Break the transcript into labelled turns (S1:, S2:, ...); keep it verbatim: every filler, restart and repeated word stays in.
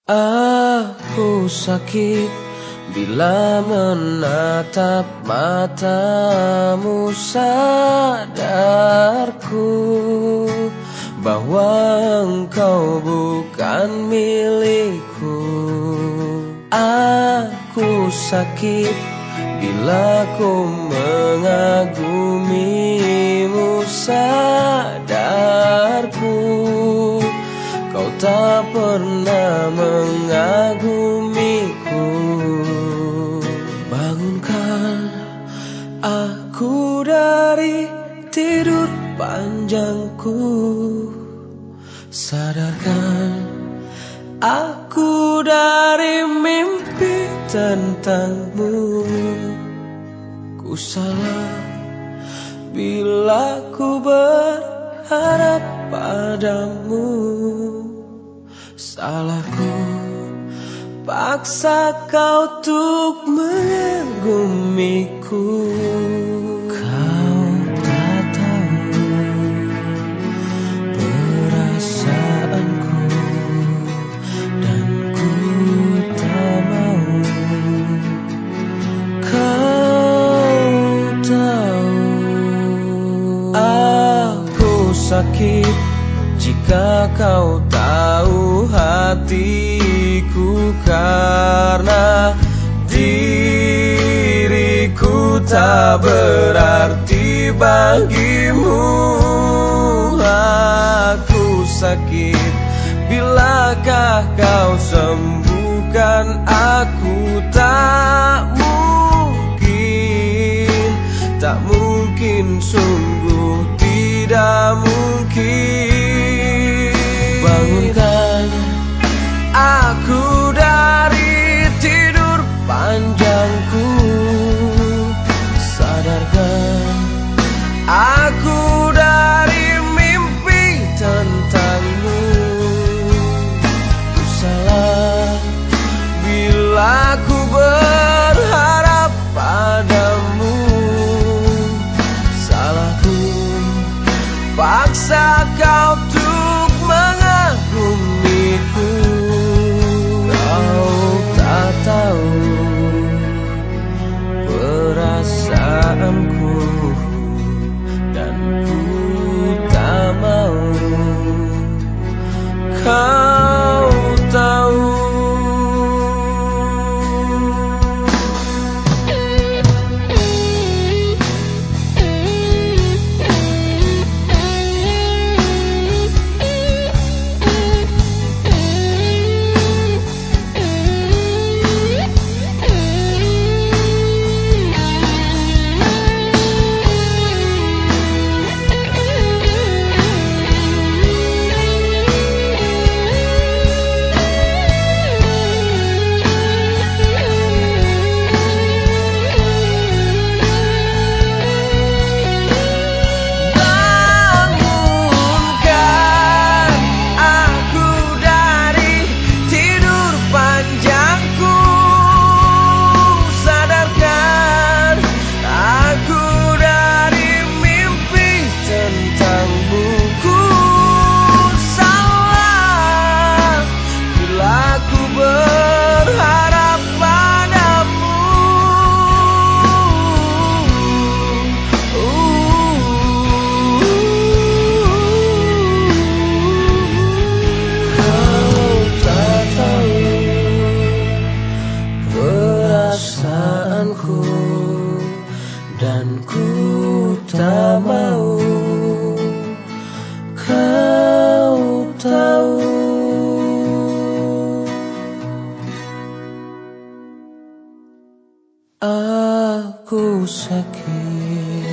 S1: Aku sakit bila menatap matamu, sadarku bahwa engkau bukan milikku. Aku sakit bila ku mengagumimu, sadarku kau tak pernah mengagumiku. Bangunkan aku dari tidur panjangku, sadarkan aku dari mimpi tentangmu. Ku salah bila ku berharap padamu, salahku paksa kau untuk mengagumiku. Kau tak tahu perasaanku, dan ku tak mau kau tahu. Aku sakit jika kau tahu hatiku, karena diriku tak berarti bagimu. Aku sakit bilakah kau sembuhkan aku. Tak mungkin, tak mungkin, sungguh tidak mungkin. Bangunkan aku dari tidur panjangku, sadarkan aku dari mimpi tentangmu. Ku salah bila ku berharap padamu, salahku paksa kau untuk mengagumiku. Kau tak tahu perasaanku, dan ku tak mau kau tahu. Perasaanku, dan ku tak mau kau tahu. Aku sakit